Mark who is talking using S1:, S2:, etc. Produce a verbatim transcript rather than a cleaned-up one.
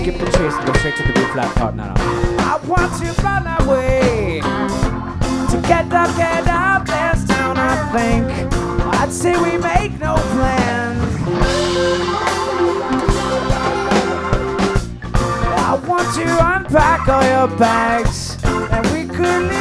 S1: skip the chase and go straight to the B flat part now. I want to run away to get up, get out this town. I think I'd say we make no plans. I want to unpack all your bags and we could leave